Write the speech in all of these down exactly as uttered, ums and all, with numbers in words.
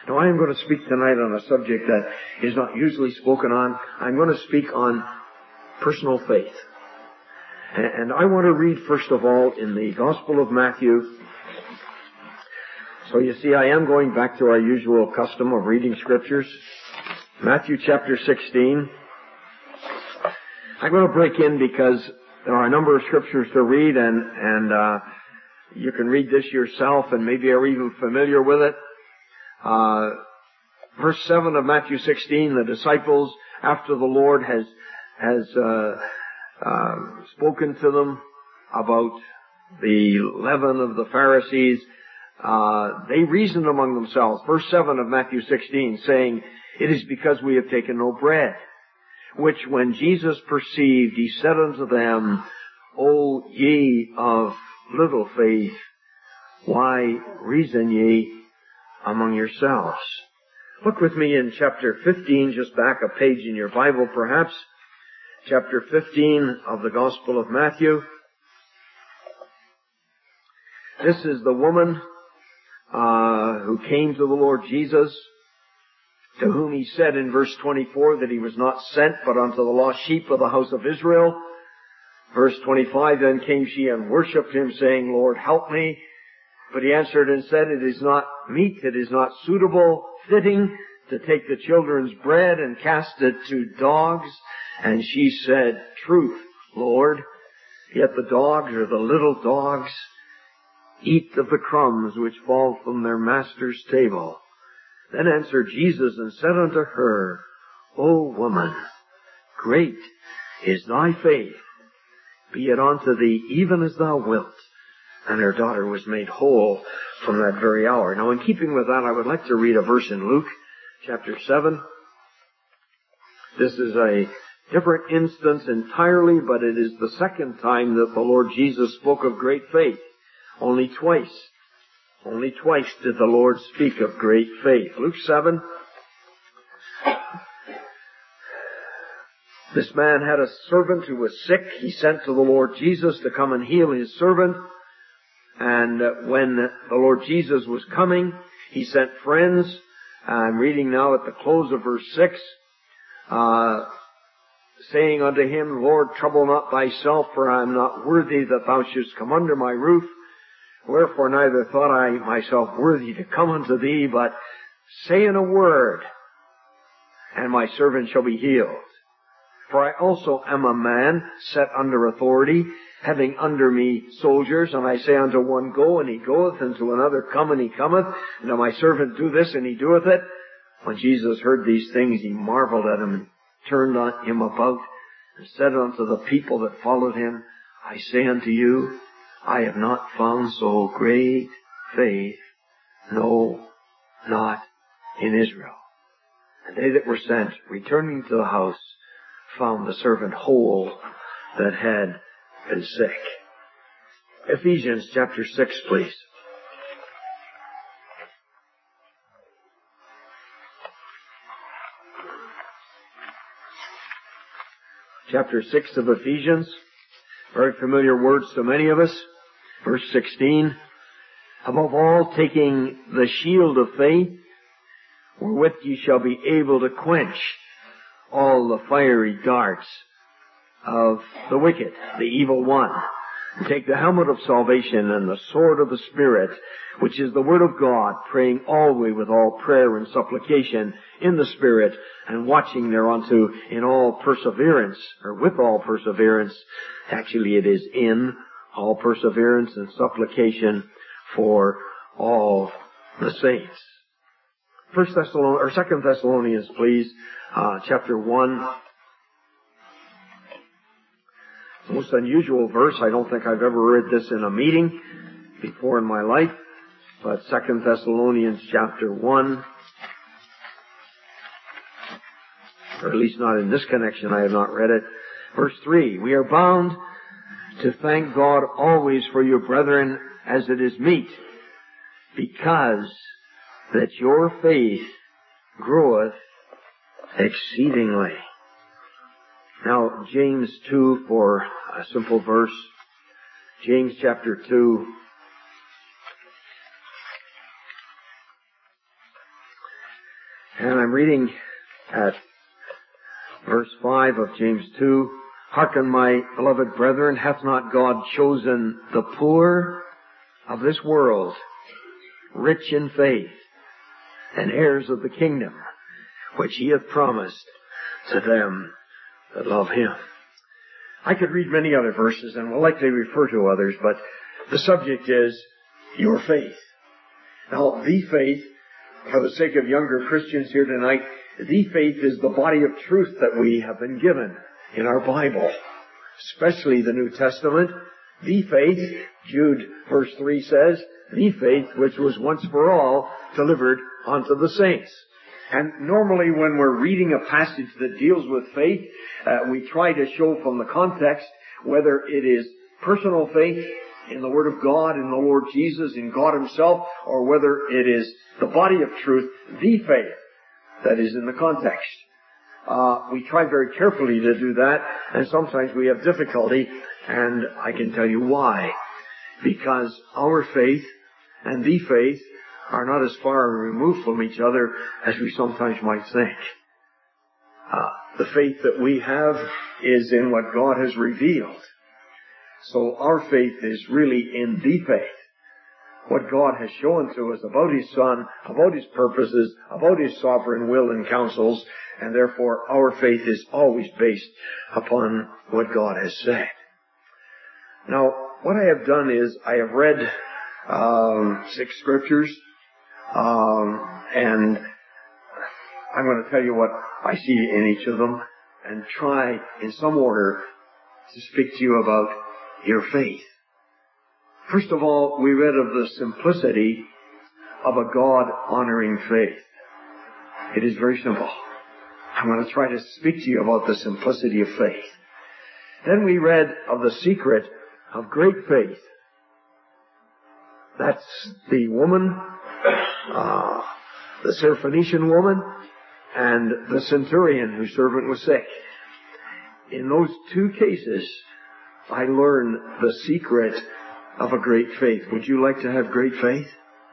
Now, I am going to speak tonight on a subject that is not usually spoken on. I'm going to speak on personal faith. And I want to read, first of all, in the Gospel of Matthew. So you see, I am going back to our usual custom of reading scriptures. Matthew chapter sixteen. I'm going to break in because there are a number of scriptures to read, and, and uh, you can read this yourself and maybe are even familiar with it. Uh, verse seven of Matthew sixteen, the disciples, after the Lord has, has, uh, uh, spoken to them about the leaven of the Pharisees, uh, they reasoned among themselves. Verse seven of Matthew sixteen saying, "It is because we have taken no bread." Which when Jesus perceived, he said unto them, O ye of little faith, why reason ye among yourselves? Look with me in chapter fifteen, just back a page in your Bible perhaps. Chapter fifteen of the Gospel of Matthew. This is the woman uh, who came to the Lord Jesus, to whom he said in verse twenty-four that he was not sent but unto the lost sheep of the house of Israel. Verse twenty-five, then came she and worshipped him, saying, Lord, help me. But he answered and said, it is not meet, it is not suitable, fitting, to take the children's bread and cast it to dogs. And she said, truth, Lord, yet the dogs, or the little dogs, eat of the crumbs which fall from their master's table. Then answered Jesus and said unto her, O woman, great is thy faith. Be it unto thee even as thou wilt. And her daughter was made whole from that very hour. Now, in keeping with that, I would like to read a verse in Luke chapter seven. This is a different instance entirely, but it is the second time that the Lord Jesus spoke of great faith. Only twice. Only twice did the Lord speak of great faith. Luke seven. This man had a servant who was sick. He sent to the Lord Jesus to come and heal his servant. And when the Lord Jesus was coming, he sent friends. I'm reading now at the close of verse six, uh, saying unto him, Lord, trouble not thyself, for I am not worthy that thou shouldst come under my roof. Wherefore neither thought I myself worthy to come unto thee, but say in a word, and my servant shall be healed. For I also am a man set under authority, having under me soldiers, and I say unto one, go, and he goeth, and to another, come, and he cometh, and to my servant, do this, and he doeth it. When Jesus heard these things, he marveled at him, and turned on him about, and said unto the people that followed him, I say unto you, I have not found so great faith, no, not in Israel. And they that were sent, returning to the house, found the servant whole that had been sick. Ephesians chapter six, please. Chapter six of Ephesians. Very familiar words to many of us. Verse sixteen. Above all, taking the shield of faith, wherewith ye shall be able to quench all the fiery darts of the wicked, the evil one. And take the helmet of salvation and the sword of the Spirit, which is the word of God, praying always with all prayer and supplication in the Spirit, and watching thereunto in all perseverance, or with all perseverance. Actually, it is in all perseverance and supplication for all the saints. First Thessalonians, or Second Thessalonians, please, uh, chapter one. The most unusual verse. I don't think I've ever read this in a meeting before in my life. But Second Thessalonians chapter one, or at least not in this connection, I have not read it. Verse three, we are bound to thank God always for your brethren as it is meet, because that your faith groweth exceedingly. Now, James two, for a simple verse. James chapter two. I'm reading at verse five of James two. Hearken, my beloved brethren, hath not God chosen the poor of this world, rich in faith, and heirs of the kingdom, which he hath promised to them that love him? I could read many other verses and will likely refer to others, but the subject is your faith. Now, the faith, for the sake of younger Christians here tonight, the faith is the body of truth that we have been given in our Bible, especially the New Testament. The faith, Jude verse three says, the faith which was once for all delivered unto the saints. And normally when we're reading a passage that deals with faith, uh, we try to show from the context whether it is personal faith in the Word of God, in the Lord Jesus, in God Himself, or whether it is the body of truth, the faith that is in the context. Uh, we try very carefully to do that, and sometimes we have difficulty, and I can tell you why. Because our faith and the faith are not as far removed from each other as we sometimes might think. Uh, the faith that we have is in what God has revealed. So our faith is really in the faith. What God has shown to us about His Son, about His purposes, about His sovereign will and counsels, and therefore our faith is always based upon what God has said. Now, what I have done is I have read um, six scriptures, um, and I'm going to tell you what I see in each of them, and try in some order to speak to you about your faith. First of all, we read of the simplicity of a God-honoring faith. It is very simple. I'm going to try to speak to you about the simplicity of faith. Then we read of the secret of great faith. That's the woman, uh, the Syrophoenician woman, and the centurion whose servant was sick. In those two cases, I learned the secret of a great faith. Would you like to have great faith?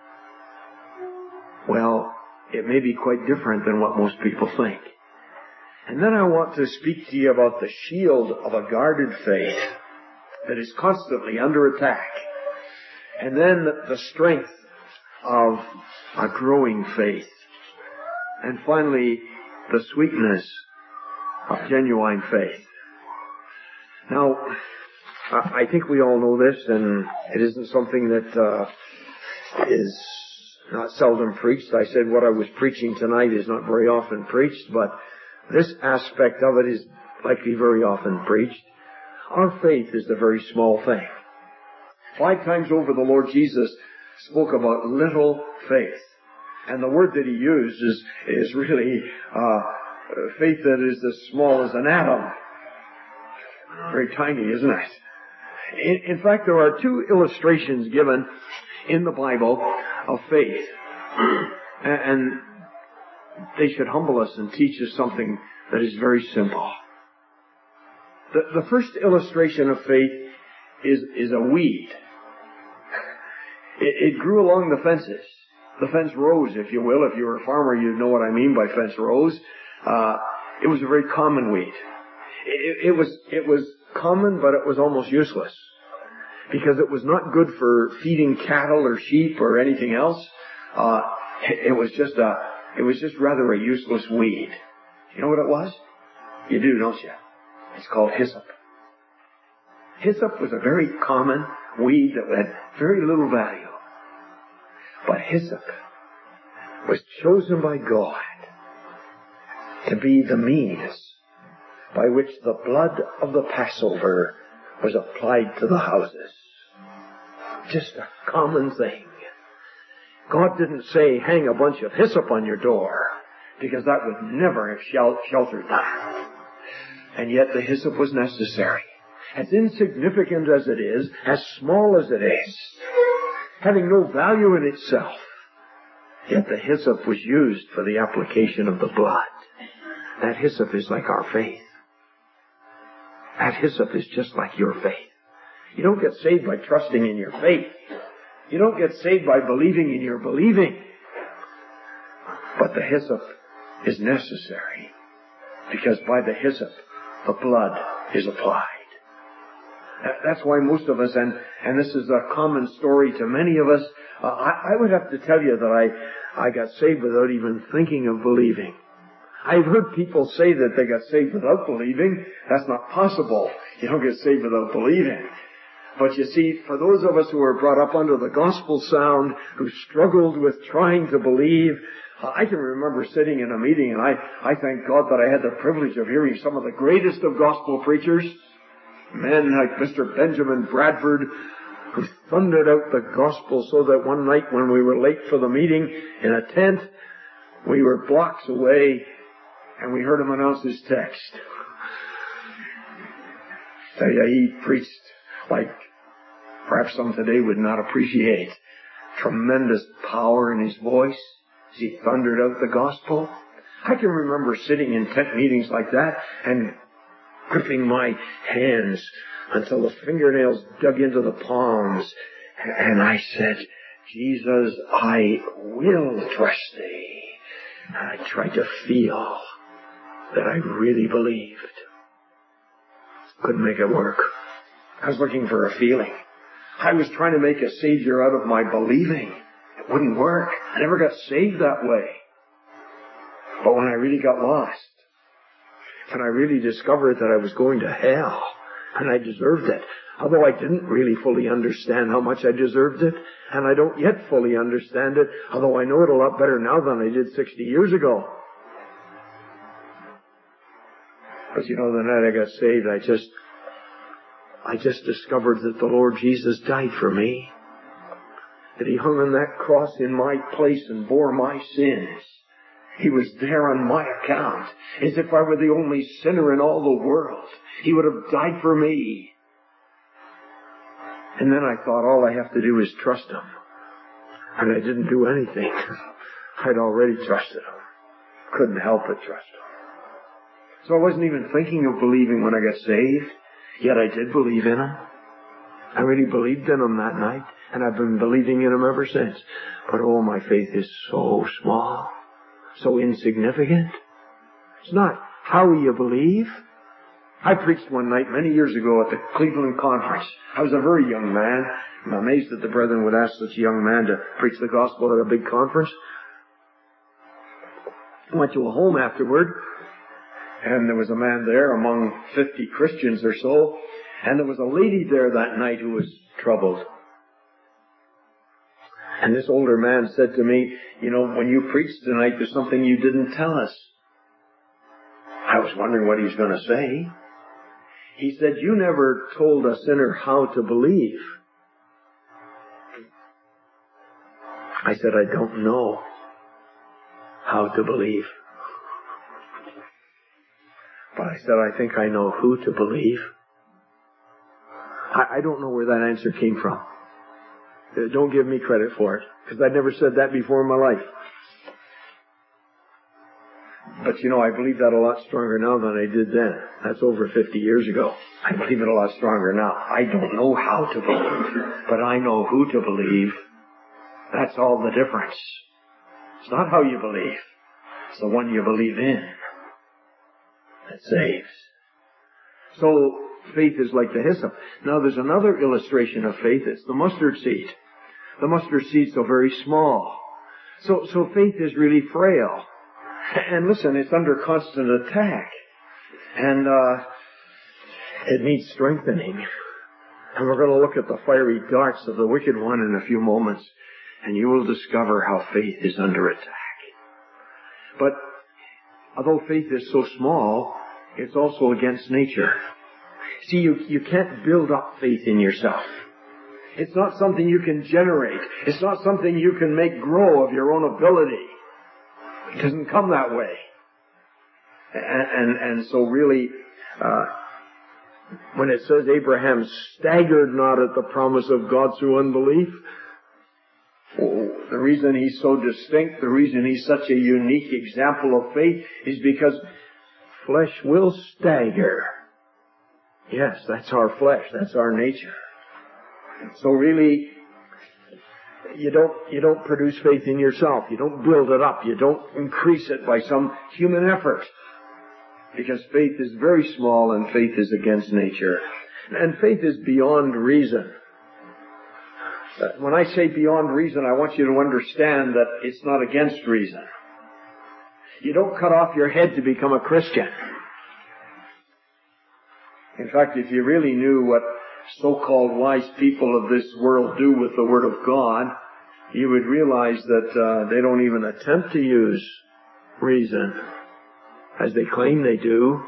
Well, it may be quite different than what most people think. And then I want to speak to you about the shield of a guarded faith that is constantly under attack. And then the strength of a growing faith. And finally, the sweetness of genuine faith. Now, I think we all know this, and it isn't something that uh, is not seldom preached. I said what I was preaching tonight is not very often preached, but this aspect of it is likely very often preached. Our faith is the very small thing. Five times over the Lord Jesus spoke about little faith. And the word that He used is, is really uh, faith that is as small as an atom. Very tiny, isn't it? In, in fact, there are two illustrations given in the Bible of faith. And they should humble us and teach us something that is very simple. The, the first illustration of faith is, is a weed. It, it grew along the fences. The fence rows, if you will. If you were a farmer, you'd know what I mean by fence rows. Uh, it was a very common weed. It, it was, it was common, but it was almost useless. Because it was not good for feeding cattle or sheep or anything else. Uh, it, it was just a, it was just rather a useless weed. You know what it was? You do, don't you? It's called hyssop. Hyssop was a very common weed that had very little value. But hyssop was chosen by God to be the means by which the blood of the Passover was applied to the houses. Just a common thing. God didn't say, hang a bunch of hyssop on your door, because that would never have sheltered them. And yet the hyssop was necessary. As insignificant as it is, as small as it is, having no value in itself, yet the hyssop was used for the application of the blood. That hyssop is like our faith. That hyssop is just like your faith. You don't get saved by trusting in your faith. You don't get saved by believing in your believing. But the hyssop is necessary, because by the hyssop, the blood is applied. That's why most of us, and, and this is a common story to many of us, uh, I, I would have to tell you that I, I got saved without even thinking of believing. I've heard people say that they got saved without believing. That's not possible. You don't get saved without believing. But you see, for those of us who were brought up under the gospel sound, who struggled with trying to believe, I can remember sitting in a meeting, and I, I thank God that I had the privilege of hearing some of the greatest of gospel preachers, men like Mister Benjamin Bradford, who thundered out the gospel so that one night when we were late for the meeting in a tent, we were blocks away, and we heard him announce his text. Tell you, he preached like perhaps some today would not appreciate. Tremendous power in his voice as he thundered out the gospel. I can remember sitting in tent meetings like that and gripping my hands until the fingernails dug into the palms. And I said, Jesus, I will trust thee. And I tried to feel that I really believed. Couldn't make it work. I was looking for a feeling. I was trying to make a Savior out of my believing. It wouldn't work. I never got saved that way. But when I really got lost, when I really discovered that I was going to hell, and I deserved it, although I didn't really fully understand how much I deserved it, and I don't yet fully understand it, although I know it a lot better now than I did sixty years ago. But you know, the night I got saved, I just, I just discovered that the Lord Jesus died for me. That He hung on that cross in my place and bore my sins. He was there on my account, as if I were the only sinner in all the world. He would have died for me. And then I thought, all I have to do is trust Him. And I didn't do anything. I'd already trusted Him. Couldn't help but trust Him. So I wasn't even thinking of believing when I got saved. Yet I did believe in Him. I really believed in Him that night. And I've been believing in Him ever since. But oh, my faith is so small. So insignificant. It's not how you believe. I preached one night many years ago at the Cleveland Conference. I was a very young man. I'm amazed that the brethren would ask such a young man to preach the gospel at a big conference. I went to a home afterward, and there was a man there among fifty Christians or so, and there was a lady there that night who was troubled. And this older man said to me, you know, when you preached tonight, there's something you didn't tell us. I was wondering what he was going to say. He said, you never told a sinner how to believe. I said, I don't know how to believe. But I said, I think I know who to believe. I, I don't know where that answer came from. Don't give me credit for it, because I'd never said that before in my life. But you know, I believe that a lot stronger now than I did then. That's over fifty years ago. I believe it a lot stronger now. I don't know how to believe, but I know who to believe. That's all the difference. It's not how you believe. It's the one you believe in that saves. So, faith is like the hyssop. Now there's another illustration of faith. It's the mustard seed. The mustard seed's so very small. So, so faith is really frail. And listen, it's under constant attack. And, uh, it needs strengthening. And we're going to look at the fiery darts of the wicked one in a few moments. And you will discover how faith is under attack. But, although faith is so small, it's also against nature. See, you, you can't build up faith in yourself. It's not something you can generate. It's not something you can make grow of your own ability. It doesn't come that way. And, and, and so really, uh, when it says Abraham staggered not at the promise of God through unbelief, the reason he's so distinct, the reason he's such a unique example of faith is because flesh will stagger. Yes, that's our flesh. That's our nature. So really, You don't, you don't produce faith in yourself. You don't build it up. You don't increase it by some human effort. Because faith is very small and faith is against nature. And faith is beyond reason. When I say beyond reason, I want you to understand that it's not against reason. You don't cut off your head to become a Christian. In fact, if you really knew what so-called wise people of this world do with the Word of God, you would realize that uh, they don't even attempt to use reason as they claim they do.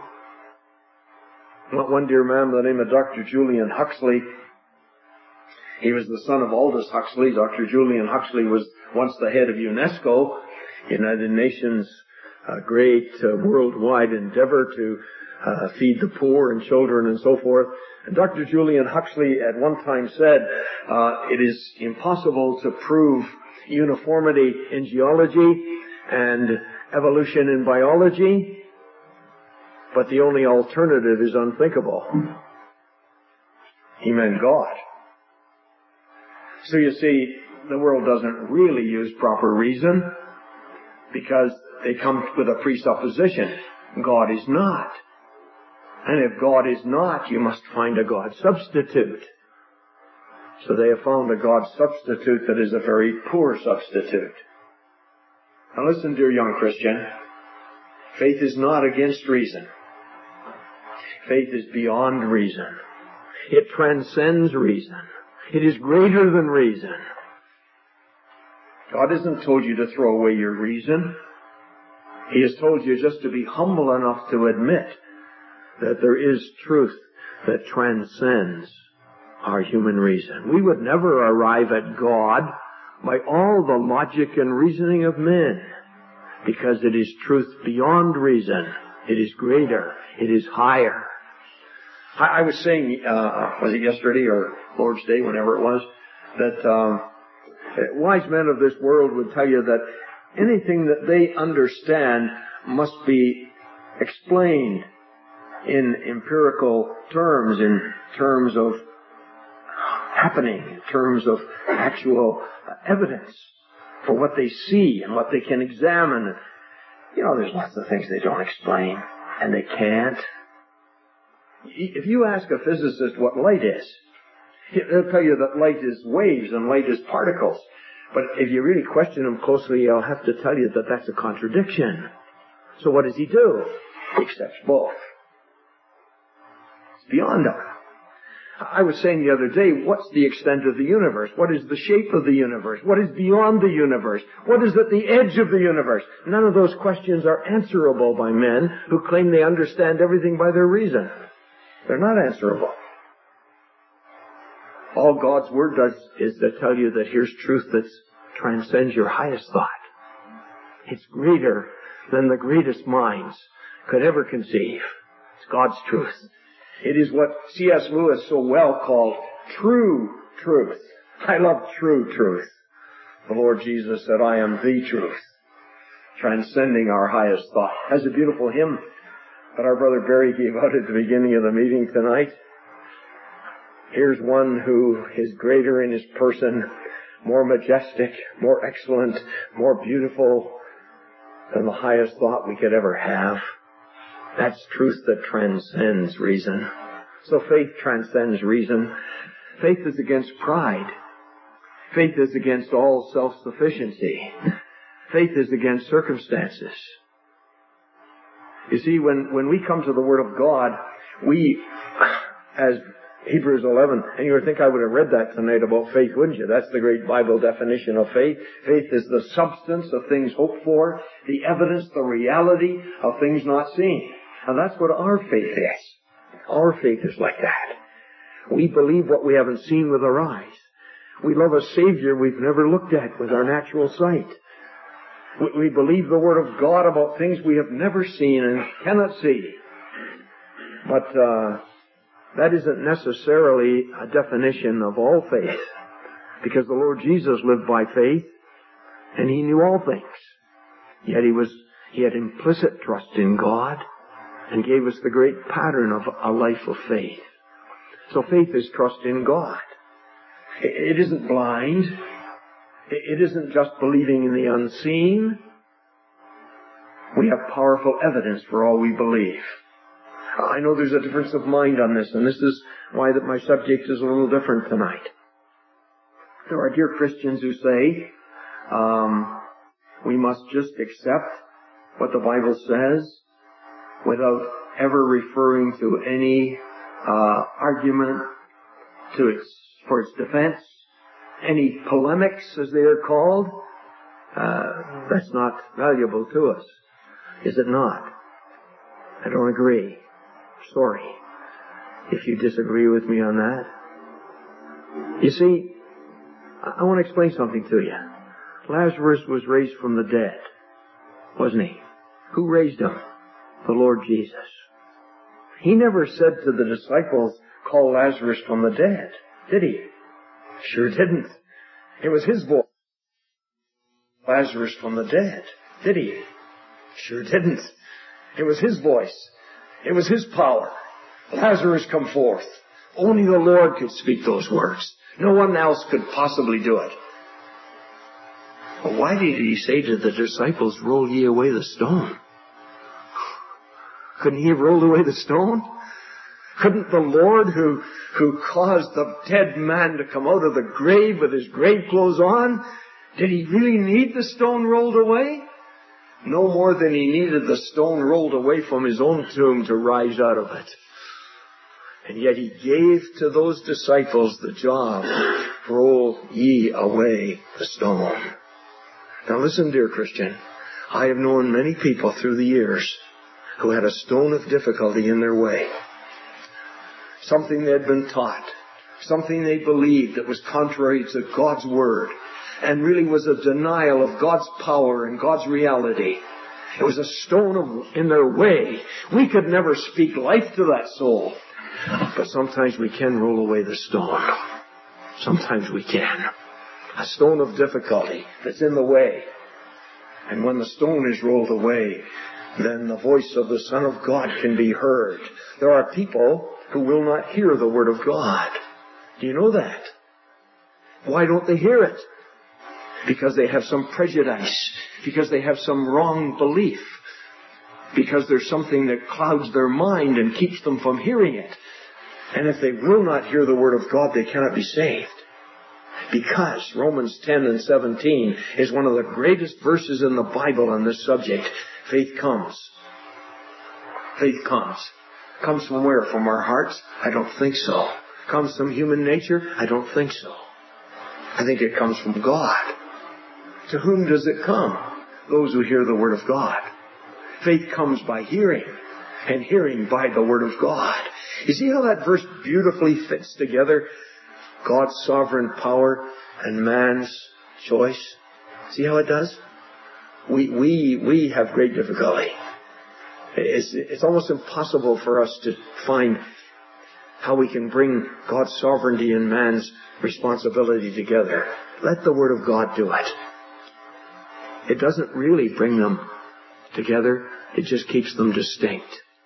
One dear man by the name of Doctor Julian Huxley, he was the son of Aldous Huxley. Doctor Julian Huxley was once the head of UNESCO, United Nations uh, great uh, worldwide endeavor to uh, feed the poor and children and so forth. And Doctor Julian Huxley at one time said, uh, it is impossible to prove uniformity in geology and evolution in biology, but the only alternative is unthinkable. He meant God. So you see, the world doesn't really use proper reason because they come with a presupposition. God is not. And if God is not, you must find a God substitute. So they have found a God substitute that is a very poor substitute. Now listen, dear young Christian. Faith is not against reason. Faith is beyond reason. It transcends reason. It is greater than reason. God hasn't told you to throw away your reason. He has told you just to be humble enough to admit that there is truth that transcends our human reason. We would never arrive at God by all the logic and reasoning of men, because it is truth beyond reason. It is greater. It is higher. I, I was saying, uh, was it yesterday or Lord's Day, whenever it was, that um, wise men of this world would tell you that anything that they understand must be explained in empirical terms, in terms of happening, in terms of actual evidence for what they see and what they can examine. You know, there's lots of things they don't explain, and they can't. If you ask a physicist what light is, they'll tell you that light is waves and light is particles. But if you really question him closely, I'll have to tell you that that's a contradiction. So what does he do? He accepts both. It's beyond him. I was saying the other day, what's the extent of the universe? What is the shape of the universe? What is beyond the universe? What is at the edge of the universe? None of those questions are answerable by men who claim they understand everything by their reason. They're not answerable. All God's Word does is to tell you that here's truth that transcends your highest thought. It's greater than the greatest minds could ever conceive. It's God's truth. It is what C S Lewis so well called true truth. I love true truth. The Lord Jesus said, I am the truth, transcending our highest thought. That's a beautiful hymn that our brother Barry gave out at the beginning of the meeting tonight. Here's one who is greater in his person, more majestic, more excellent, more beautiful than the highest thought we could ever have. That's truth that transcends reason. So faith transcends reason. Faith is against pride. Faith is against all self-sufficiency. Faith is against circumstances. You see, when, when we come to the Word of God, we, as Hebrews eleven, and you would think I would have read that tonight about faith, wouldn't you? That's the great Bible definition of faith. Faith is the substance of things hoped for, the evidence, the reality of things not seen. And that's what our faith is. Our faith is like that. We believe what we haven't seen with our eyes. We love a Savior we've never looked at with our natural sight. We, we believe the Word of God about things we have never seen and cannot see. But uh, that isn't necessarily a definition of all faith, because the Lord Jesus lived by faith, and He knew all things. Yet He was He had implicit trust in God, and gave us the great pattern of a life of faith. So faith is trust in God. It isn't blind. It isn't just believing in the unseen. We have powerful evidence for all we believe. I know there's a difference of mind on this, and this is why that my subject is a little different tonight. There are dear Christians who say, um, we must just accept what the Bible says without ever referring to any uh, argument to its, for its defense, any polemics, as they are called. Uh, that's not valuable to us, is it not? I don't agree. Sorry if you disagree with me on that. You see, I want to explain something to you. Lazarus was raised from the dead, wasn't he? Who raised him? The Lord Jesus. He never said to the disciples, call Lazarus from the dead, did he? Sure didn't. It was his voice. Lazarus from the dead, did he? Sure didn't. It was his voice. It was his power. Lazarus, come forth. Only the Lord could speak those words. No one else could possibly do it. But why did he say to the disciples, roll ye away the stone? Couldn't he have rolled away the stone? Couldn't the Lord who, who caused the dead man to come out of the grave with his grave clothes on, did he really need the stone rolled away? No more than he needed the stone rolled away from his own tomb to rise out of it. And yet he gave to those disciples the job, roll ye away the stone. Now listen, dear Christian, I have known many people through the years who had a stone of difficulty in their way. Something they had been taught, something they believed that was contrary to God's Word, and really was a denial of God's power and God's reality. It was a stone of, in their way. We could never speak life to that soul. But sometimes we can roll away the stone. Sometimes we can. A stone of difficulty that's in the way. And when the stone is rolled away, then the voice of the Son of God can be heard. There are people who will not hear the Word of God. Do you know that? Why don't they hear it? Because they have some prejudice. Because they have some wrong belief. Because there's something that clouds their mind and keeps them from hearing it. And if they will not hear the Word of God, they cannot be saved. Because Romans ten and seventeen is one of the greatest verses in the Bible on this subject. Faith comes. Faith comes. Comes from where? From our hearts? I don't think so. Comes from human nature? I don't think so. I think it comes from God. To whom does it come? Those who hear the Word of God. Faith comes by hearing, and hearing by the Word of God. You see how that verse beautifully fits together? God's sovereign power and man's choice. See how it does? We, we, we have great difficulty. It's, it's almost impossible for us to find how we can bring God's sovereignty and man's responsibility together. Let the Word of God do it. It doesn't really bring them together. It just keeps them distinct.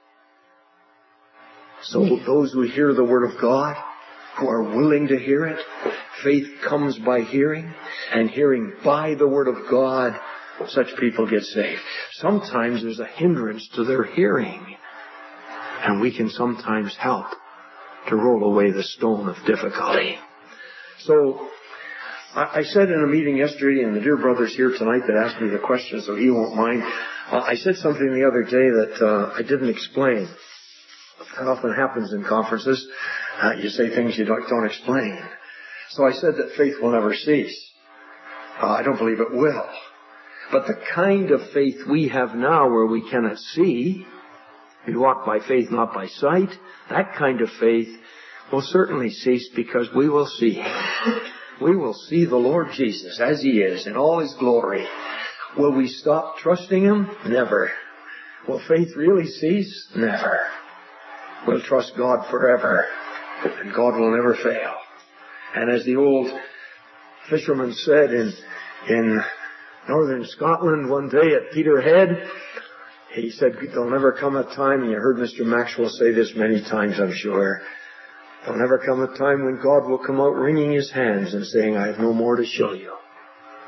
So those who hear the Word of God, who are willing to hear it, faith comes by hearing, and hearing by the Word of God, such people get saved. Sometimes there's a hindrance to their hearing, and we can sometimes help to roll away the stone of difficulty. So, I said in a meeting yesterday, and the dear brother's here tonight that asked me the question, so he won't mind. Uh, I said something the other day that uh, I didn't explain. That often happens in conferences. Uh, you say things you don't, don't explain. So I said that faith will never cease. Uh, I don't believe it will. But the kind of faith we have now where we cannot see, we walk by faith, not by sight, that kind of faith will certainly cease because we will see. We will see the Lord Jesus as He is in all His glory. Will we stop trusting Him? Never. Will faith really cease? Never. We'll trust God forever, and God will never fail. And as the old fisherman said in, in northern Scotland one day at Peterhead, he said, there'll never come a time, and you heard Mister Maxwell say this many times, I'm sure, there'll never come a time when God will come out wringing His hands and saying, I have no more to show you.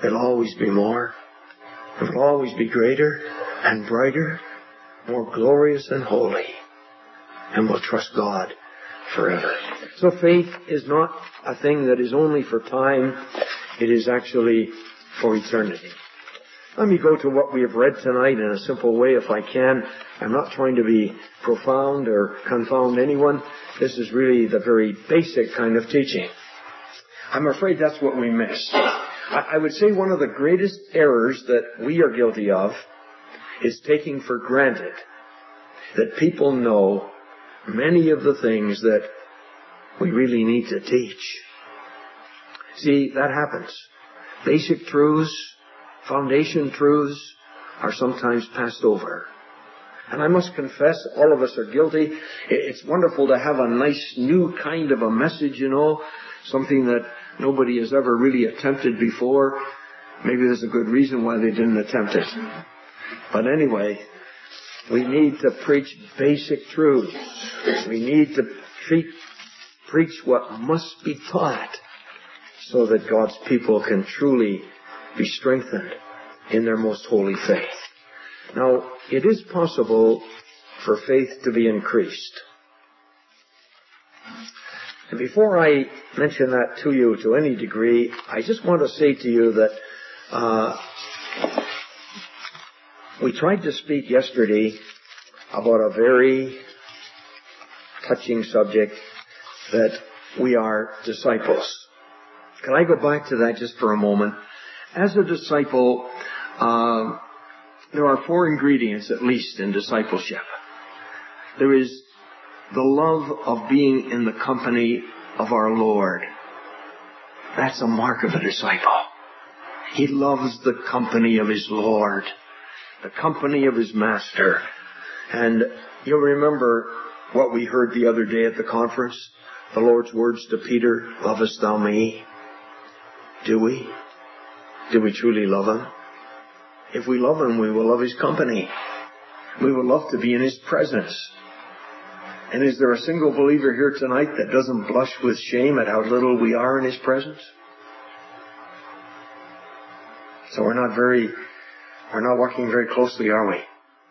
It'll always be more. It will always be greater and brighter, more glorious and holy. And we'll trust God forever. So faith is not a thing that is only for time. It is actually for eternity. Let me go to what we have read tonight in a simple way if I can. I'm not trying to be profound or confound anyone. This is really the very basic kind of teaching. I'm afraid that's what we miss. I would say one of the greatest errors that we are guilty of is taking for granted that people know many of the things that we really need to teach. See, that happens. Basic truths, foundation truths are sometimes passed over. And I must confess, all of us are guilty. It's wonderful to have a nice new kind of a message, you know, something that nobody has ever really attempted before. Maybe there's a good reason why they didn't attempt it. But anyway, we need to preach basic truths. We need to treat, preach what must be taught so that God's people can truly be strengthened in their most holy faith. Now, it is possible for faith to be increased. And before I mention that to you to any degree, I just want to say to you that uh, we tried to speak yesterday about a very touching subject, that we are disciples. Can I go back to that just for a moment? As a disciple, uh, there are four ingredients at least in discipleship. There is the love of being in the company of our Lord. That's a mark of a disciple. He loves the company of his Lord, the company of his Master. And you'll remember what we heard the other day at the conference, the Lord's words to Peter, "Lovest thou me?" Do we? Do we truly love him? If we love him, we will love his company. We will love to be in his presence. And is there a single believer here tonight that doesn't blush with shame at how little we are in his presence? So we're not very, we're not working very closely, are we?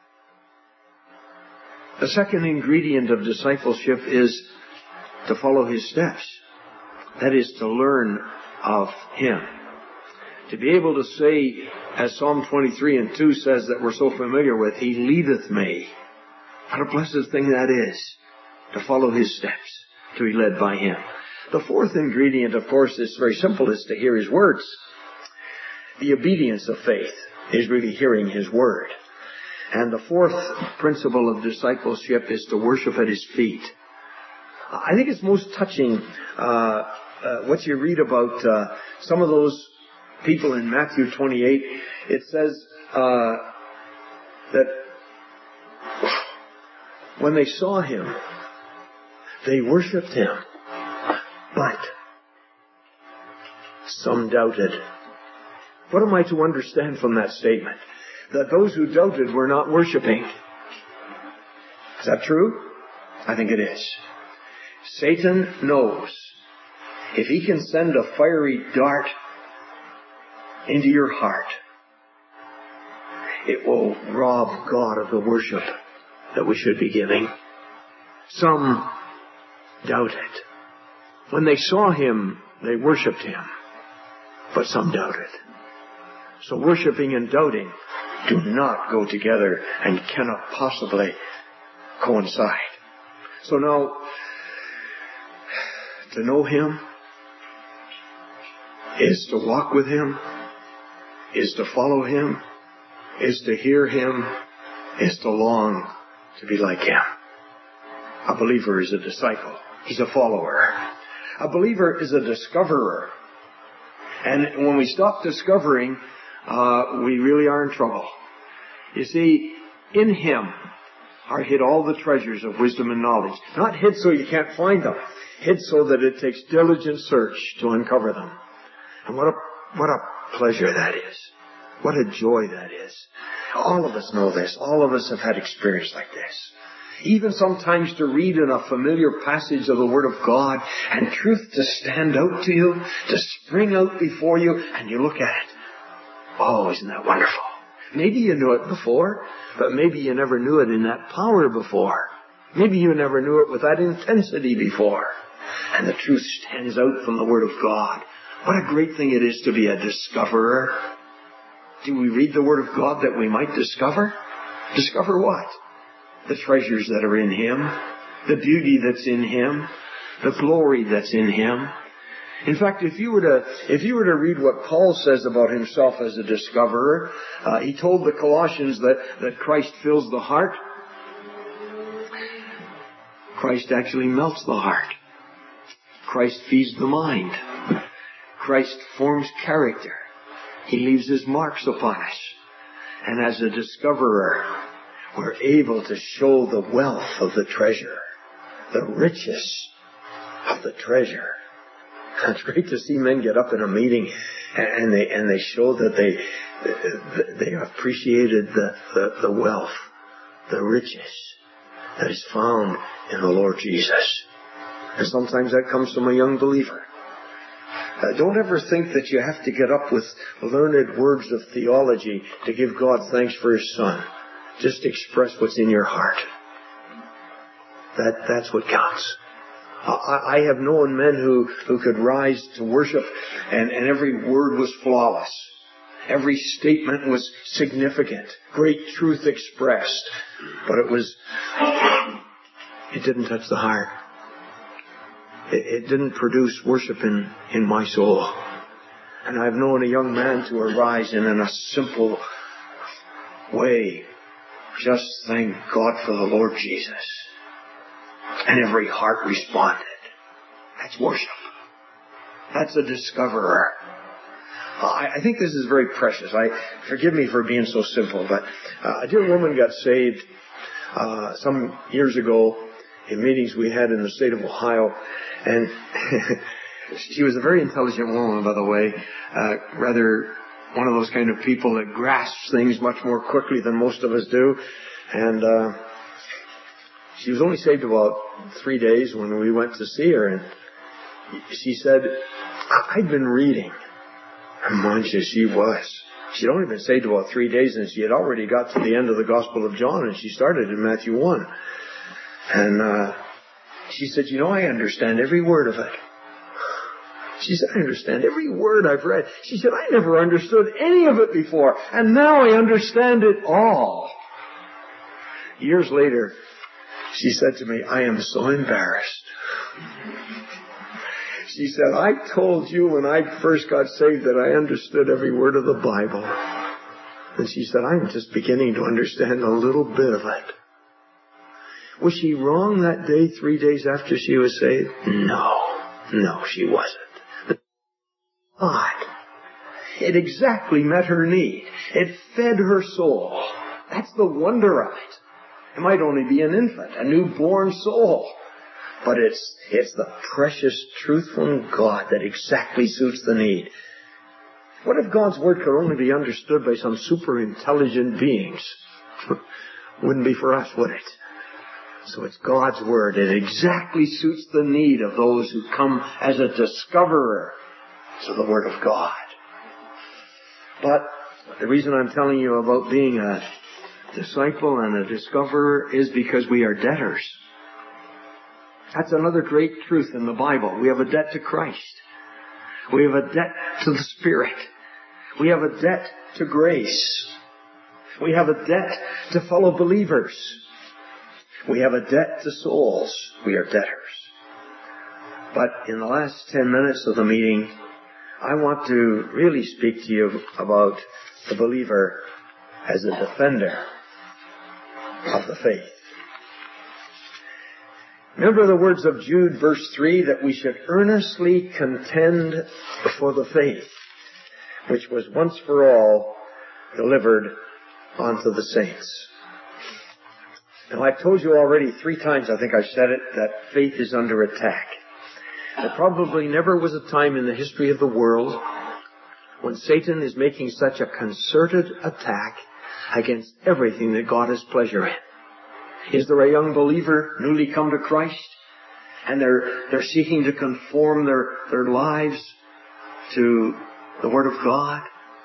The second ingredient of discipleship is to follow his steps. That is to learn of him. To be able to say, as Psalm twenty-three and two says that we're so familiar with, he leadeth me. What a blessed thing that is, to follow his steps, to be led by him. The fourth ingredient, of course, is very simple, is to hear his words. The obedience of faith is really hearing his word. And the fourth principle of discipleship is to worship at his feet. I think it's most touching uh, uh, what you read about uh, some of those people in Matthew twenty-eight. It says uh, that when they saw him, they worshipped him, but some doubted. What am I to understand from that statement? That those who doubted were not worshipping. Is that true? I think it is. Satan knows if he can send a fiery dart into your heart, it will rob God of the worship that we should be giving. Some doubted. When they saw him, they worshipped him, but some doubted. So worshiping and doubting do not go together and cannot possibly coincide. So now, to know him is to walk with him, is to follow him, is to hear him, is to long to be like him. A believer is a disciple. He's a follower. A believer is a discoverer. And when we stop discovering, uh, we really are in trouble. You see, in him are hid all the treasures of wisdom and knowledge. Not hid so you can't find them. Hid so that it takes diligent search to uncover them. And what a, what a pleasure that is. What a joy that is. All of us know this. All of us have had experience like this. Even sometimes to read in a familiar passage of the Word of God and truth to stand out to you, to spring out before you, and you look at it. Oh, isn't that wonderful? Maybe you knew it before, but maybe you never knew it in that power before. Maybe you never knew it with that intensity before. And the truth stands out from the Word of God. What a great thing it is to be a discoverer. Do we read the Word of God that we might discover? Discover what? The treasures that are in Him, the beauty that's in Him, the glory that's in Him. In fact, if you were to if you were to read what Paul says about himself as a discoverer, uh, he told the Colossians that, that Christ fills the heart. Christ actually melts the heart. Christ feeds the mind. Christ forms character. He leaves His marks upon us. And as a discoverer, we're able to show the wealth of the treasure, the riches of the treasure. It's great to see men get up in a meeting and they and they show that they they appreciated the, the, the wealth, the riches that is found in the Lord Jesus. And sometimes that comes from a young believer. Uh, don't ever think that you have to get up with learned words of theology to give God thanks for His Son. Just express what's in your heart. That that's what counts. I have known men who, who could rise to worship and, and every word was flawless. Every statement was significant. Great truth expressed. But it was, it didn't touch the heart. It, it didn't produce worship in, in my soul. And I've known a young man to arise and in a simple way, just thank God for the Lord Jesus. And every heart responded. That's worship. That's a discoverer. Uh, I, I think this is very precious. I forgive me for being so simple, but uh, a dear woman got saved uh, some years ago in meetings we had in the state of Ohio, and she was a very intelligent woman, by the way, uh, rather one of those kind of people that grasps things much more quickly than most of us do, and uh she was only saved about three days when we went to see her, and she said, I'd been reading. And mind you, she was. She'd only been saved about three days, and she had already got to the end of the Gospel of John, and she started in Matthew one. And uh, she said, you know, I understand every word of it. She said, I understand every word I've read. She said, I never understood any of it before, and now I understand it all. Years later, she said to me, I am so embarrassed. She said, I told you when I first got saved that I understood every word of the Bible. And she said, I'm just beginning to understand a little bit of it. Was she wrong that day, three days after she was saved? No. No, she wasn't. God, it exactly met her need. It fed her soul. That's the wonder of it. It might only be an infant, a newborn soul. But it's it's the precious truth from God that exactly suits the need. What if God's Word could only be understood by some super intelligent beings? Wouldn't be for us, would it? So it's God's Word. It exactly suits the need of those who come as a discoverer to the Word of God. But the reason I'm telling you about being a disciple and a discoverer is because we are debtors. That's another great truth in the Bible. We have a debt to Christ. We have a debt to the Spirit. We have a debt to grace. We have a debt to fellow believers. We have a debt to souls. We are debtors. But in the last ten minutes of the meeting, I want to really speak to you about the believer as a defender of the faith. Remember the words of Jude verse three, that we should earnestly contend for the faith, which was once for all delivered unto the saints. Now I've told you already three times, I think I've said it, that faith is under attack. There probably never was a time in the history of the world when Satan is making such a concerted attack against everything that God has pleasure in. Is there a young believer newly come to Christ and they're they're seeking to conform their, their lives to the Word of God?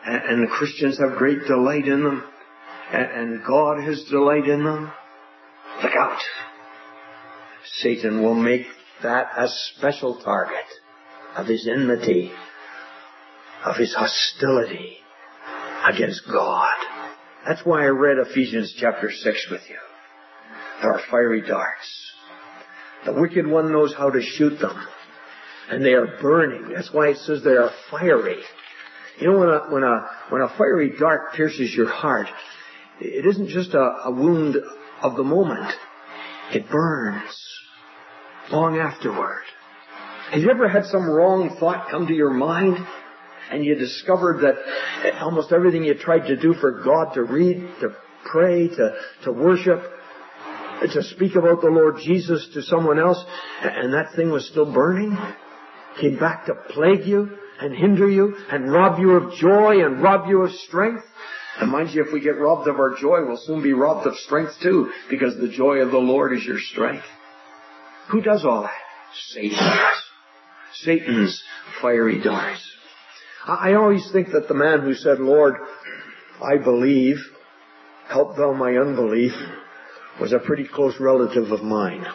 And, and Christians have great delight in them. And, and God has delight in them. Look out. Satan will make that a special target of his enmity, of his hostility against God. That's why I read Ephesians chapter six with you. There are fiery darts. The wicked one knows how to shoot them. And they are burning. That's why it says they are fiery. You know, when a, when a, when a fiery dart pierces your heart, it isn't just a, a wound of the moment. It burns long afterward. Have you ever had some wrong thought come to your mind and you discovered that almost everything you tried to do for God, to read, to pray, to, to worship, to speak about the Lord Jesus to someone else, and that thing was still burning? Came back to plague you and hinder you and rob you of joy and rob you of strength? And mind you, if we get robbed of our joy, we'll soon be robbed of strength too, because the joy of the Lord is your strength. Who does all that? Satan does. Satan's fiery darts. I always think that the man who said, Lord, I believe, help thou my unbelief, was a pretty close relative of mine.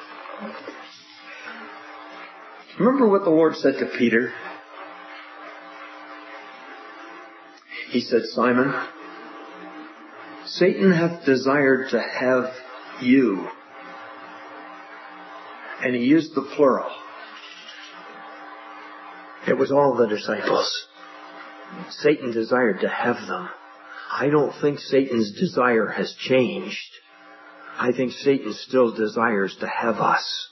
Remember what the Lord said to Peter? He said, Simon, Satan hath desired to have you. And he used the plural. It was all the disciples. Satan desired to have them. I don't think Satan's desire has changed. I think Satan still desires to have us.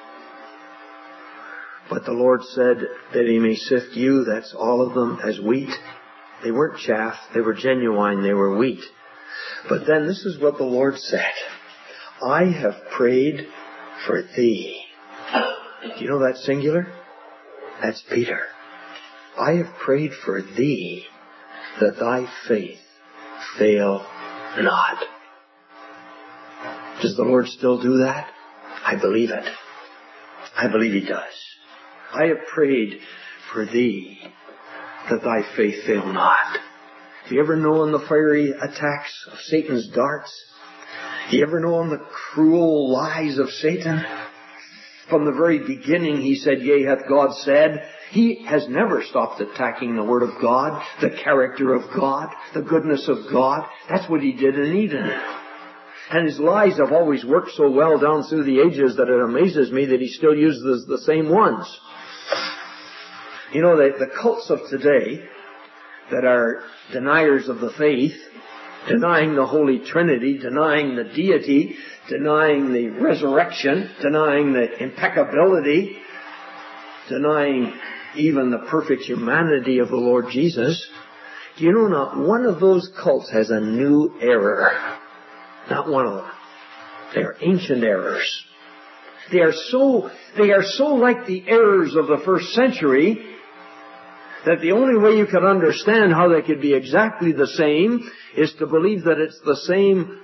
But the Lord said that he may sift you, that's all of them, as wheat. They weren't chaff, they were genuine, they were wheat. But then this is what the Lord said. I have prayed for thee. Do you know that singular? That's Peter. I have prayed for thee, that thy faith fail not. Does the Lord still do that? I believe it. I believe he does. I have prayed for thee, that thy faith fail not. Have you ever known the fiery attacks of Satan's darts? Have you ever known the cruel lies of Satan? From the very beginning he said, yea, hath God said. He has never stopped attacking the Word of God, the character of God, the goodness of God. That's what he did in Eden. And his lies have always worked so well down through the ages that it amazes me that he still uses the same ones. You know, the, the cults of today that are deniers of the faith, denying the Holy Trinity, denying the deity, denying the resurrection, denying the impeccability, denying even the perfect humanity of the Lord Jesus. Do you know not one of those cults has a new error? Not one of them. They are ancient errors. They are so, they are so like the errors of the first century that the only way you can understand how they could be exactly the same is to believe that it's the same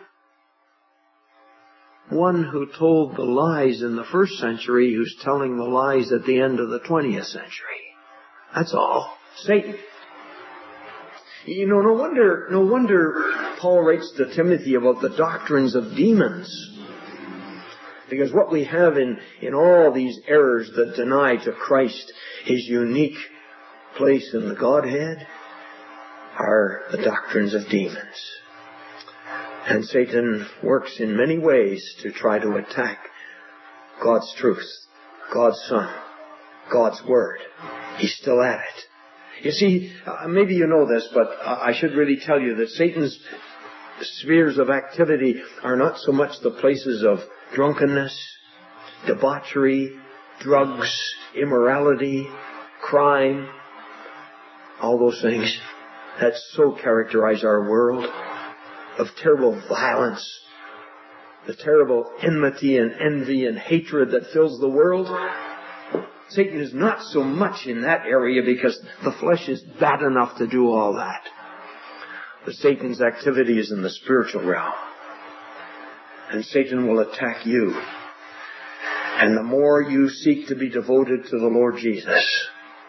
one who told the lies in the first century who's telling the lies at the end of the twentieth century. That's all. Satan. You know, no wonder, no wonder Paul writes to Timothy about the doctrines of demons. Because what we have in, in all these errors that deny to Christ his unique place in the Godhead are the doctrines of demons. And Satan works in many ways to try to attack God's truth, God's Son, God's Word. He's still at it. You see, uh, maybe you know this, but uh, I should really tell you that Satan's spheres of activity are not so much the places of drunkenness, debauchery, drugs, immorality, crime, all those things that so characterize our world, of terrible violence, the terrible enmity and envy and hatred that fills the world. Satan is not so much in that area because the flesh is bad enough to do all that. But Satan's activity is in the spiritual realm. And Satan will attack you. And the more you seek to be devoted to the Lord Jesus,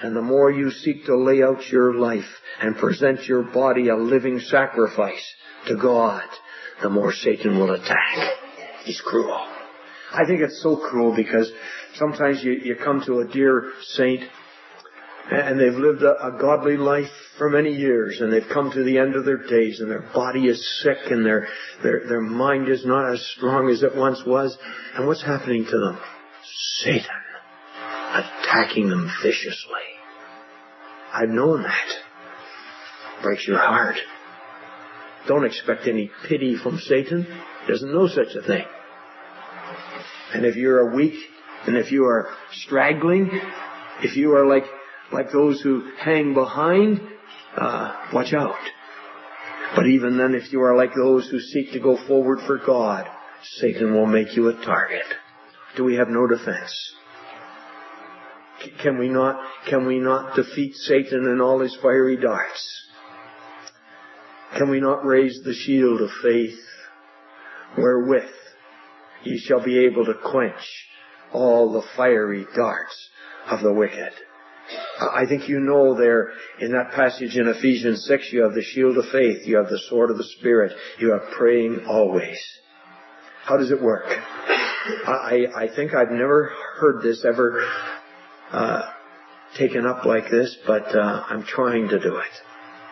And the more you seek to lay out your life and present your body a living sacrifice to God, the more Satan will attack. He's cruel. I think it's so cruel because sometimes you, you come to a dear saint and they've lived a, a godly life for many years, and they've come to the end of their days, and their body is sick, and their, their, their mind is not as strong as it once was. And what's happening to them? Satan attacking them viciously. I've known that. Breaks your heart. Don't expect any pity from Satan. He doesn't know such a thing. And if you are weak, and if you are straggling, if you are like like those who hang behind, uh, watch out. But even then, if you are like those who seek to go forward for God, Satan will make you a target. Do we have no defense? Can we not, can we not defeat Satan and all his fiery darts? Can we not raise the shield of faith wherewith ye shall be able to quench all the fiery darts of the wicked? I think you know there in that passage in Ephesians six, you have the shield of faith, you have the sword of the Spirit, you have praying always. How does it work? I, I think I've never heard this ever uh, taken up like this, but uh, I'm trying to do it.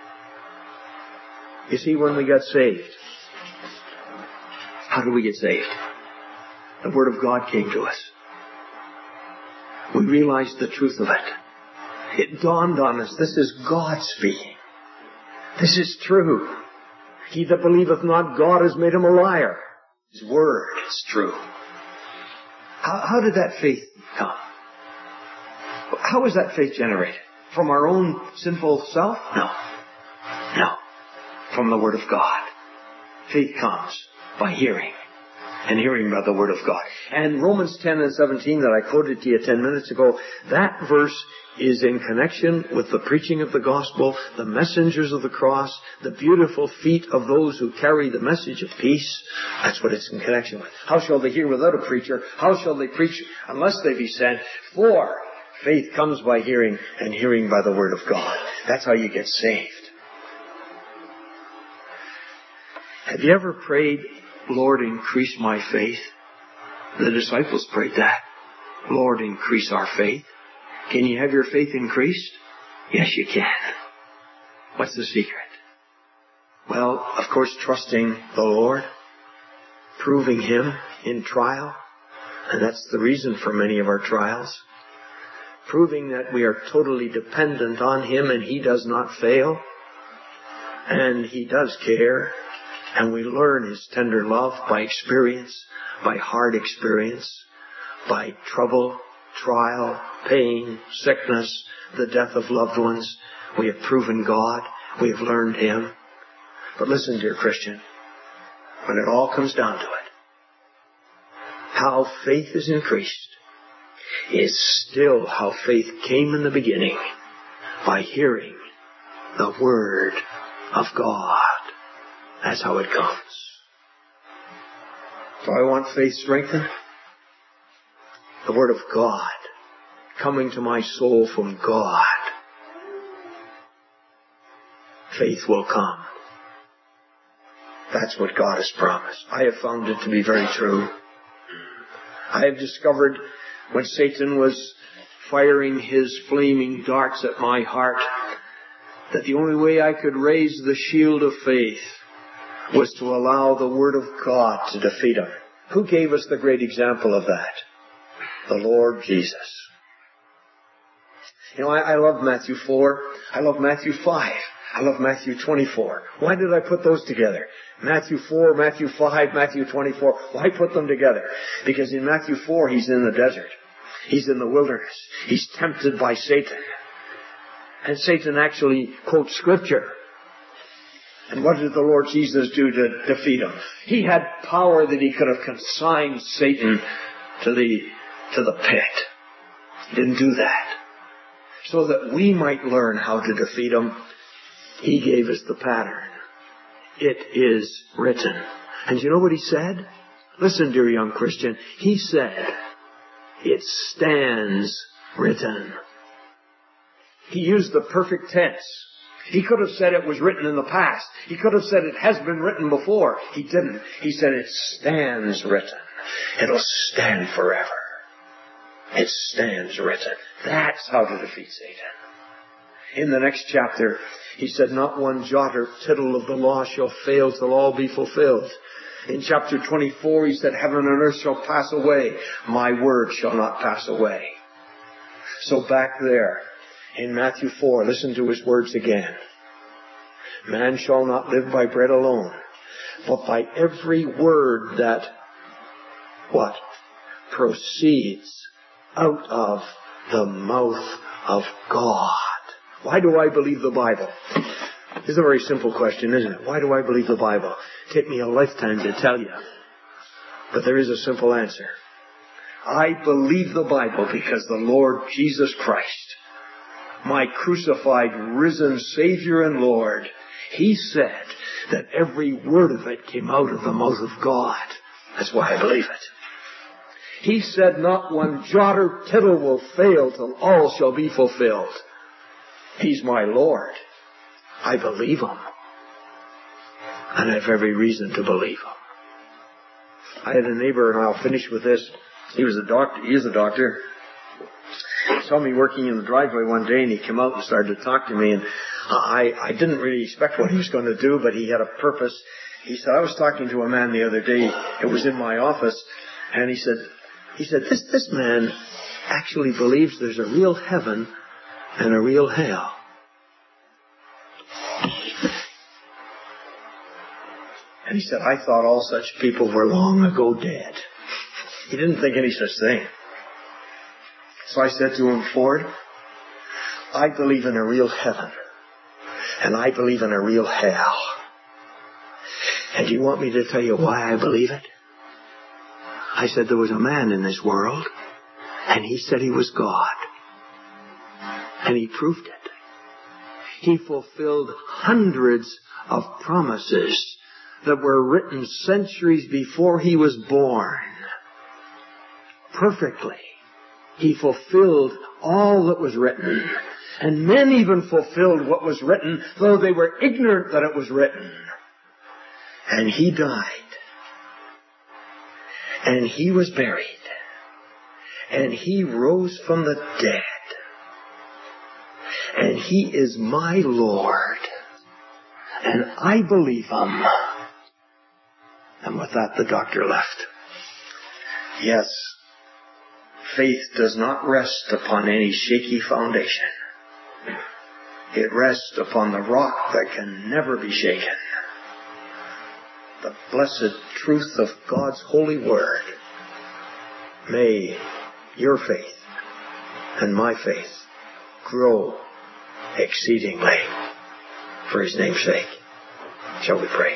You see, when we got saved, how did we get saved? The Word of God came to us. We realized the truth of it. It dawned on us, this is God speaking. This is true. He that believeth not God has made him a liar. His Word is true. How, how did that faith come? How was that faith generated? From our own sinful self? No. No. From the Word of God. Faith comes by hearing, and hearing by the Word of God. And Romans ten and seventeen that I quoted to you ten minutes ago, that verse is in connection with the preaching of the gospel, the messengers of the cross, the beautiful feet of those who carry the message of peace. That's what it's in connection with. How shall they hear without a preacher? How shall they preach unless they be sent? For faith comes by hearing, and hearing by the Word of God. That's how you get saved. Have you ever prayed, Lord, increase my faith? The disciples prayed that. Lord, increase our faith. Can you have your faith increased? Yes, you can. What's the secret? Well, of course, trusting the Lord, proving Him in trial, and that's the reason for many of our trials. Proving that we are totally dependent on Him and He does not fail, and He does care, and we learn His tender love by experience, by hard experience, by trouble, trial, pain, sickness, the death of loved ones. We have proven God. We have learned Him. But listen, dear Christian, when it all comes down to it, how faith is increased is still how faith came in the beginning, by hearing the Word of God. That's how it comes. Do I want faith strengthened? The Word of God coming to my soul from God. Faith will come. That's what God has promised. I have found it to be very true. I have discovered when Satan was firing his flaming darts at my heart that the only way I could raise the shield of faith was to allow the Word of God to defeat him. Who gave us the great example of that? The Lord Jesus. You know, I, I love Matthew four. I love Matthew five. I love Matthew twenty-four. Why did I put those together? Matthew four, Matthew five, Matthew twenty-four. Why put them together? Because in Matthew four, He's in the desert. He's in the wilderness. He's tempted by Satan. And Satan actually quotes Scripture. And what did the Lord Jesus do to defeat him? He had power that He could have consigned Satan to the, to the pit. He didn't do that. So that we might learn how to defeat him, He gave us the pattern. It is written. And you know what He said? Listen, dear young Christian. He said, it stands written. He used the perfect tense. He could have said it was written in the past. He could have said it has been written before. He didn't. He said it stands written. It'll stand forever. It stands written. That's how to defeat Satan. In the next chapter, he said, not one jot or tittle of the law shall fail till all be fulfilled. In chapter twenty-four, he said, heaven and earth shall pass away. My word shall not pass away. So back there, in Matthew four, listen to his words again. Man shall not live by bread alone, but by every word that, what? Proceeds out of the mouth of God. Why do I believe the Bible? This is a very simple question, isn't it? Why do I believe the Bible? Take me a lifetime to tell you. But there is a simple answer. I believe the Bible because the Lord Jesus Christ, my crucified, risen Savior and Lord, He said that every word of it came out of the mouth of God. That's why I believe it. He said not one jot or tittle will fail till all shall be fulfilled. He's my Lord. I believe Him. And I have every reason to believe Him. I had a neighbor, and I'll finish with this. He was a doctor. He is a doctor. He saw me working in the driveway one day, and he came out and started to talk to me. And I, I didn't really expect what he was going to do, but he had a purpose. He said, I was talking to a man the other day. It was in my office. And he said, he said, this, this man actually believes there's a real heaven and a real hell. And he said, I thought all such people were long ago dead. He didn't think any such thing. So I said to him, Ford, I believe in a real heaven. And I believe in a real hell. And do you want me to tell you why I believe it? I said there was a man in this world, and he said he was God. And he proved it. He fulfilled hundreds of promises that were written centuries before he was born. Perfectly. He fulfilled all that was written. And men even fulfilled what was written, though they were ignorant that it was written. And he died. And he was buried. And he rose from the dead. And he is my Lord. And I believe Him. And with that, the doctor left. Yes, faith does not rest upon any shaky foundation. It rests upon the rock that can never be shaken. The blessed truth of God's holy word. May your faith and my faith grow exceedingly for His name's sake. Shall we pray?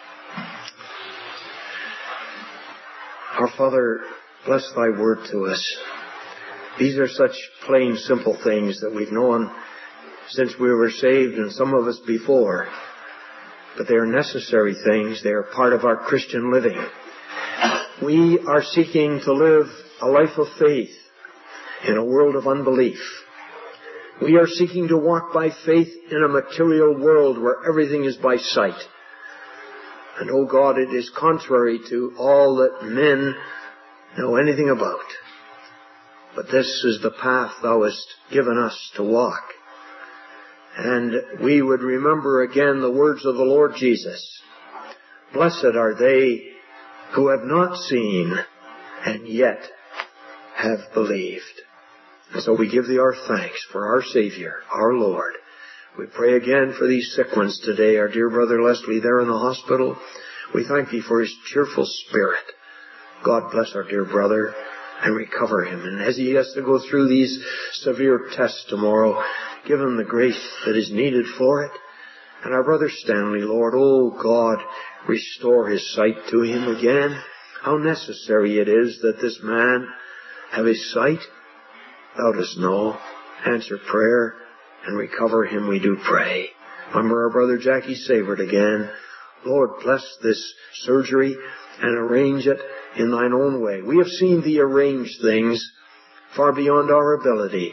Our Father, bless Thy word to us. These are such plain, simple things that we've known since we were saved, and some of us before. But they are necessary things. They are part of our Christian living. We are seeking to live a life of faith in a world of unbelief. We are seeking to walk by faith in a material world where everything is by sight. And, oh God, it is contrary to all that men know anything about. But this is the path Thou hast given us to walk. And we would remember again the words of the Lord Jesus. Blessed are they who have not seen and yet have believed. And so we give Thee our thanks for our Savior, our Lord. We pray again for these sick ones today. Our dear brother Leslie there in the hospital. We thank Thee for his cheerful spirit. God bless our dear brother and recover him. And as he has to go through these severe tests tomorrow, give him the grace that is needed for it. And our brother Stanley, Lord, oh God, restore his sight to him again. How necessary it is that this man have his sight. Thou dost know. Answer prayer and recover him, we do pray. Remember our brother Jackie Savard again. Lord, bless this surgery and arrange it in Thine own way. We have seen Thee arrange things far beyond our ability.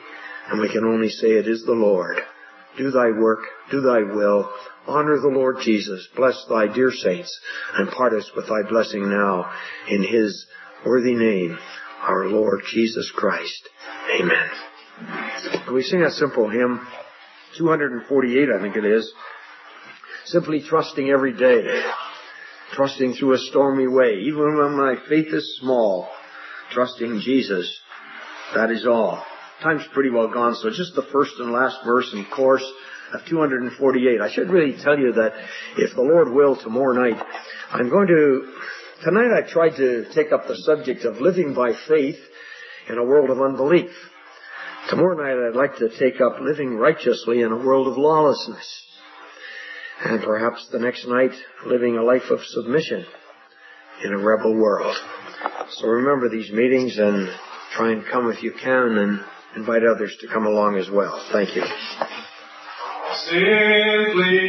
And we can only say it is the Lord. Do thy work, do thy will, honor the Lord Jesus, bless thy dear saints, and part us with thy blessing now in his worthy name, our Lord Jesus Christ. Amen. We sing a simple hymn, two forty-eight I think it is, simply trusting every day, trusting through a stormy way, even when my faith is small, trusting Jesus, that is all. Time's pretty well gone, so just the first and last verse and chorus of two forty-eight. I should really tell you that if the Lord will, tomorrow night, I'm going to, tonight I tried to take up the subject of living by faith in a world of unbelief. Tomorrow night I'd like to take up living righteously in a world of lawlessness. And perhaps the next night, living a life of submission in a rebel world. So remember these meetings and try and come if you can and invite others to come along as well. Thank you. Simply